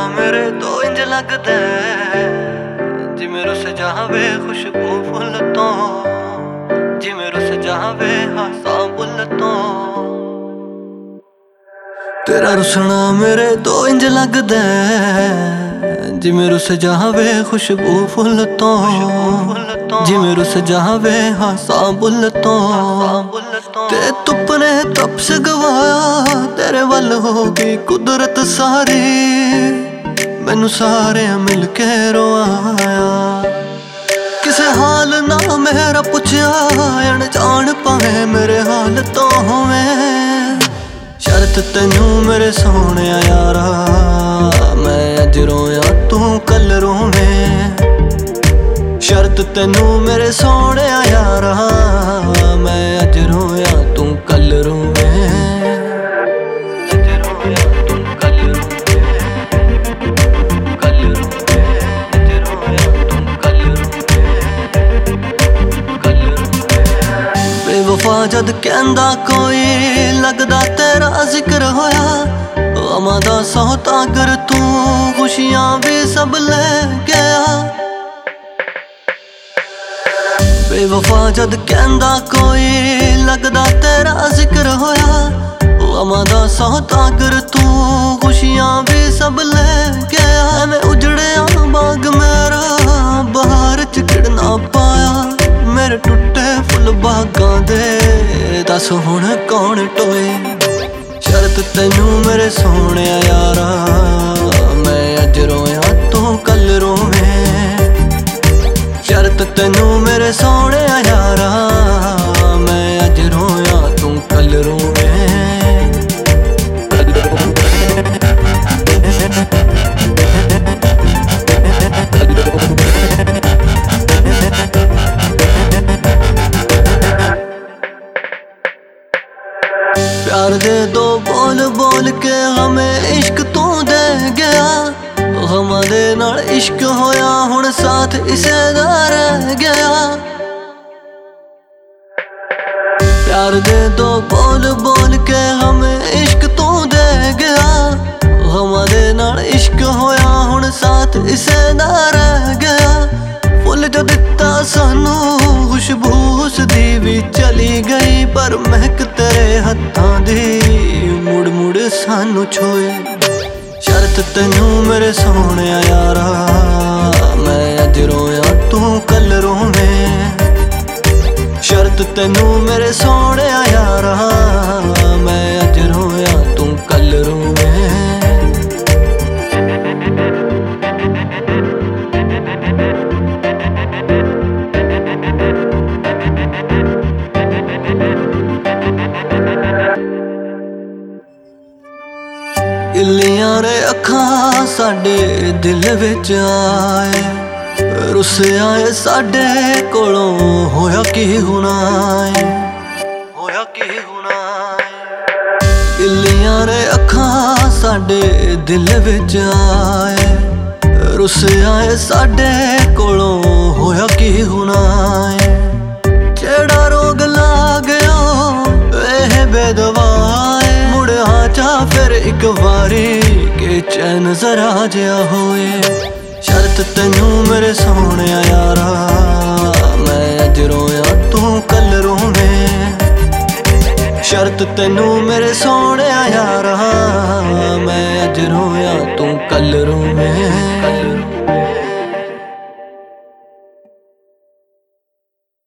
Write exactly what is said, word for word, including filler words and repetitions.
मेरे तो इंज लगदा जिवें रुस जावे खुशबू फुल तो, जिवें रुस जावे हासा बुल तो। तेरा रुसना मेरे तो इंज लगदा जिवें रुस जावे खुशबू फुल तो, जिवें रुस जावे हासा बुल तो। ते धुप ने तपस गवाया तेरे वल हो गई कुदरत सारी, मैनू सारे मिल के रोआया। किसे हाल ना मेरा पुछया अनजान भावें मेरे हाल तो होवें। शर्त तैनू मेरे सोने यारा मैं अज रोया तू कल रोवें। शर्त तैनू मेरे सोने यारा मैं अज रोया तू कल रोवें। अज रोया तू कल रोवें, कल रोवें। अज रोया तू कल रोवें, कल रोवें। बेवफा जद कहंदा कोई लगदा तेरा जिक्र होया। अमा दा सौदागर तू खुशियां भी सब ले गया। बेवफा जद कहंदा कोई लगदा तेरा जिक्र होया। अमा दा सौदागर तू खुशियां भी सब ले गया। मैं उजड़िया बाग मेरा बहार च खिड़ना पाया। मेरे टुटे फुल बागां दे दस हुण कौन टोए। शर्त तैनू मेरे सोने यारा मैं अज रोया तू कल रोवें। शर्त तैनू मेरे सोने यारा मैं अज रोया तू कल रोवें। प्यार दे दो बोल बोल के हमें इश्क तू दे गया। गमां दे नाल इश्क होया हुण साथ इसे दा रह गया। प्यार दे दो बोल बोल के हमें इश्क तू दे गया। गमां दे नाल इश्क होया हुण साथ इसे दा रह गया। फुल जो दिता सानू खुशबू उसदी भी चली गई। पर महक तेरे हत्थां दी मुड़ मुड़ सानू छोए। शर्त तैनू मेरे सोने यारा मैं अज रोया तू कल रोवें। शर्त तैनू मेरे सोने यारा मैं अज रोया तू कल रोवें। इल्लियां ने अखां साडे दिल विच आए। रुस आए साडे कोलों होया की हुण आए, होया की हुण आए। इल्लियां ने अखां साडे दिल विच आए। रुस आए साडे कोलों होया की हुण आए। जेड़ा रोग ला गया एह बेदवाए। मुड़िया जा फिर एक बारी के चैन जरा जिया होए। शर्त तैनू मेरे सोने यारा मैं अज रोया तू कल रोवें। शर्त तैनू मेरे सोने यारा मैं अज रोया तू कल रोवें।